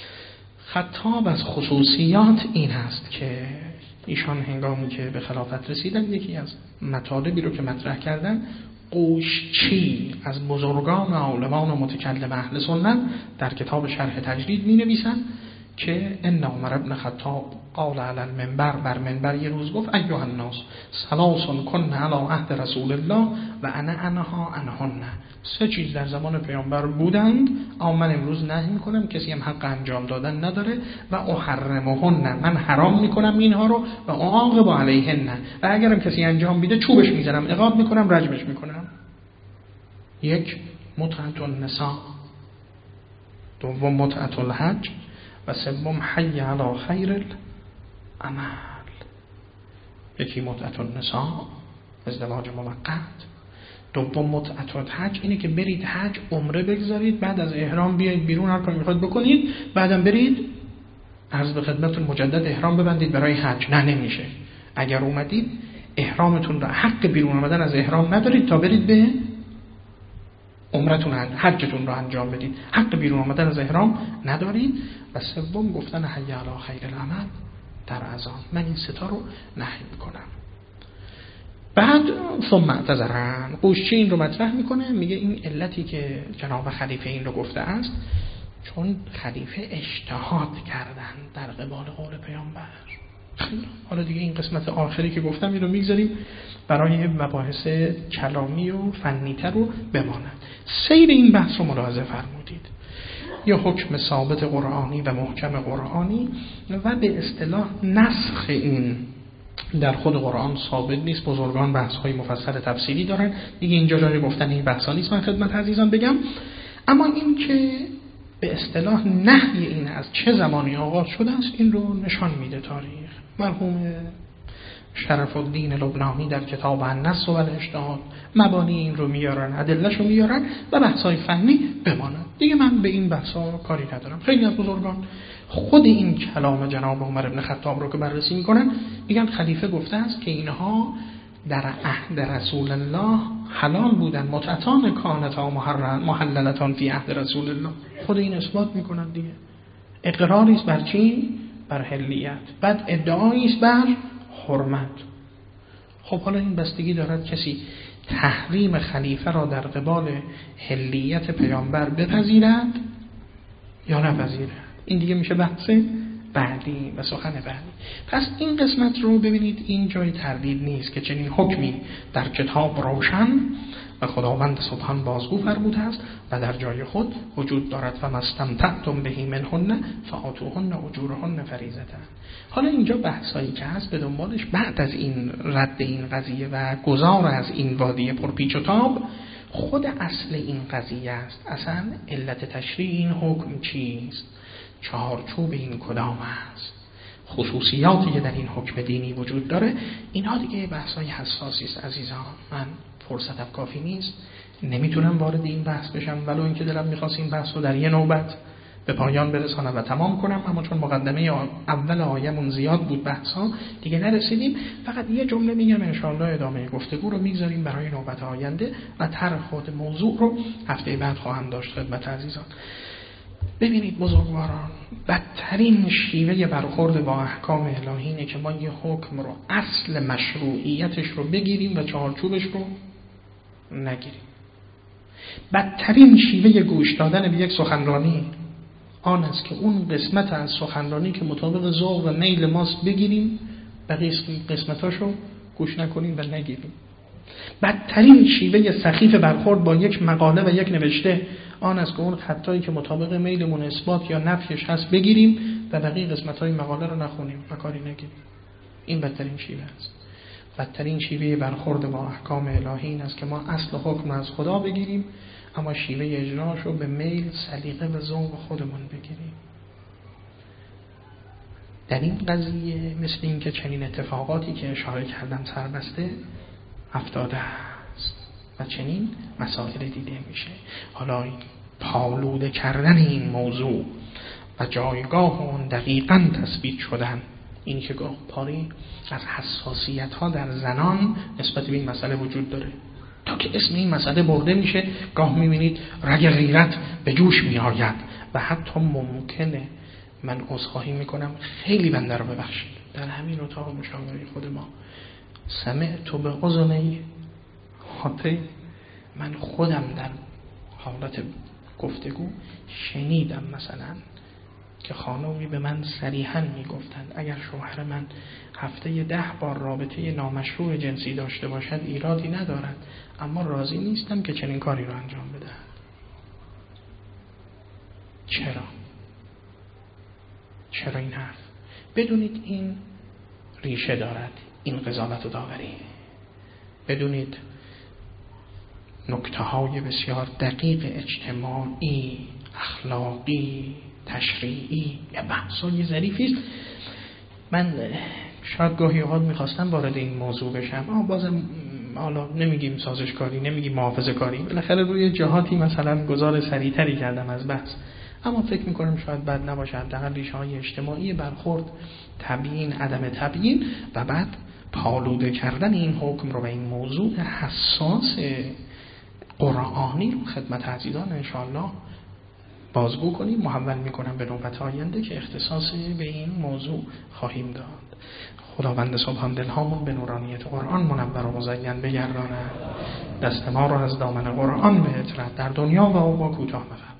خطاب. از خصوصیات این هست که ایشان هنگامی که به خلافت رسیدن یکی از مطالبی رو که مطرح کردن قوشچی از بزرگان عالمان و متکلم اهل سنت در کتاب شرح تجرید می نویسند که ان عمر ابن خطاب قال علی المنبر، بر منبر یه روز گفت ایها الناس ثلاث کن علی عهد رسول الله و انا انها عنهن. سه چیز در زمان پیامبر بودند اما من امروز نهی میکنم، کسی هم حق انجام دادن نداره و احرمهن، من حرام میکنم اینها رو و اعاقب علیهن، و اگرم کسی انجام بیده چوبش میزنم، عقاب میکنم، رجمش میکنم. یک متعة النساء، دوم متعة الحج و سوم حی علی خیر العمل. یکی متعة النساء ازدواج موقت، دوم متعة الحج اینه که برید حج عمره بگذارید، بعد از احرام بیایید بیرون هر کاری میخواید بکنید، بعدم برید عرض به خدمتتون مجدد احرام ببندید برای حج. نه نمیشه. اگر اومدید احرامتون را حق بیرون آمدن از احرام ندارید تا برید به عمرتون حجتون رو انجام بدید، حق بیرون آمدن از احرام ندارید. و سوم گفتن حی علی خیر العمل در اذان. من این ستا رو نهی میکنم. بعد ثم اعتذرن، قوشچی این رو مطرح میکنه، میگه این علتی که جناب خلیفه این رو گفته است چون خلیفه اجتهاد کردن در قبال قول پیامبر. حالا دیگه این قسمت آخری که گفتم این رو میگذاریم برای مباحث کلامی و فنی‌تر رو بماند. سیر این بحث رو ملاحظه فرمودید. یا حکم ثابت قرآنی و محکم قرآنی و به اصطلاح نسخ این در خود قرآن ثابت نیست. بزرگان بحث‌های مفصل تفصیلی دارن، دیگه اینجا جای گفتن این بحثا نیست، من خدمت عزیزان بگم. اما این که به اصطلاح نهی این از چه زمانی آغاز شده است این رو نشان میده تاریخ. مرحوم شرف الدین لبنانی در کتاب النص و الاجتهاد مبانی این رو میارن، ادله‌ش رو میارن و بحث‌های فنی بماند. دیگه من به این بحث‌ها کاری ندارم. خیلی از بزرگان خود این کلام جناب عمر ابن خطاب رو که بررسی میکنن میگن خلیفه گفته است که اینها در عهد رسول الله حلال بودن، متعتان کانتا محللتان فی عهد رسول الله. خود این اثبات میکنن دیگه. اقراری است بر چی؟ بر حلیت. بعد ادعایی است بر حرمت. خب حالا این بستگی دارد کسی تحریم خلیفه را در قبال حلیت پیامبر بپذیرد یا نپذیرد. این دیگه میشه بحث بعدی و سخن بعدی. پس این قسمت رو ببینید، این جای تردید نیست که چنین حکمی در کتاب روشن و خداوند سبحان بازگو فرموده است و در جای خود وجود دارد. فما استمتعتم به منهن فآتوهن اجورهن فریضة. حالا اینجا بحثایی که هست به دنبالش بعد از این رد این قضیه و گذار از این وادی پرپیچ و تاب، خود اصل این قضیه است. اصلا علت تشریع این حکم چیست؟ چهارچوب این کدام است؟ خصوصیاتی که در این حکم دینی وجود داره، اینها دیگه بحثای حساسی است عزیزان. من فرصتم کافی نیست، نمیتونم وارد این بحث بشم، ولو اینکه دلم میخواست این بحث رو در یه نوبت به پایان برسانم و تمام کنم، اما چون مقدمه اول آیه‌مون زیاد بود بحثا دیگه نرسیدیم. فقط یه جمله میگم انشاءالله ادامه گفتگو رو میگذاریم برای نوبت آینده و طرح خود موضوع رو هفته بعد خواهم داشت خدمت عزیزان. ببینید بزرگواران، بدترین شیوه برخورد با احکام الهی اینه که ما یه حکم رو اصل مشروعیتش رو بگیریم و چارچوبش رو نگیریم. بدترین شیوه گوش دادن به یک سخنرانی آن است که اون قسمت از سخنرانی که مطابق ذوق و میل ماست بگیریم، بقیه قسمتاشو گوش نکنیم و نگیریم. بدترین شیوه سخیف برخورد با یک مقاله و یک نوشته آن است که اون خطایی که مطابق میلمون اثبات یا نفیش هست بگیریم و بقیه قسمت‌های مقاله رو نخونیم و کاری نگیریم. این بدترین شیوه است. بدترین شیوه برخورد با احکام الهی این است که ما اصل حکم از خدا بگیریم اما شیوه اجراش رو به میل، سلیقه و ذوق خودمون بگیریم. در این قضیه مثل این که چنین اتفاقاتی که اشاره کردم سربسته افتاده است و چنین مسائل دیده میشه. حالا این پالوده کردن این موضوع و جایگاه اون دقیقاً تثبیت شدن، این که گاه پاری از حساسیت ها در زنان نسبت به این مسئله وجود داره. تا که اسم این مسئله برده میشه گاه میبینید رگ غیرت به جوش میآید و حتی ممکنه، من عذرخواهی میکنم خیلی بنده رو ببخشید، در همین اتاق مشاوره خود ما سمعت به اذنی حاطی، من خودم در حالت گفتگو شنیدم مثلا که خانومی به من صریحاً میگفتند اگر شوهر من هفته ده بار رابطه نامشروع جنسی داشته باشد ایرادی ندارد، اما راضی نیستم که چنین کاری رو انجام بدهد. چرا؟ چرا این حرف؟ بدونید این ریشه دارد، این قضاوت و داوری. بدونید نکته‌های بسیار دقیق اجتماعی، اخلاقی، تشریعی یا بحثای ظریفی است. من شاید گاهی اوقات میخواستم وارد این موضوع بشم، اما بازم حالا نمیگیم سازشکاری، نمیگیم محافظه‌کاری، بالاخره روی جهاتی مثلا گزار سریعتری کردم از بحث، اما فکر میکنم شاید بد نباشه حداقل ریشه‌های اجتماعی برخورد، تبیین، عدم تبیین و بعد پالوده کردن این حکم رو و این موضوع حساس قرآنی رو خدمت عزیزان انشاءالله بازگو کنیم. محول میکنم به نوبت آینده که اختصاص به این موضوع خواهیم داد. خداوند سبحان دلهامون به نورانیت قرآن منور و مزین بگرداند، دست ما را از دامن قرآن به اطرت در دنیا و عقبا کوتاه مفرماید.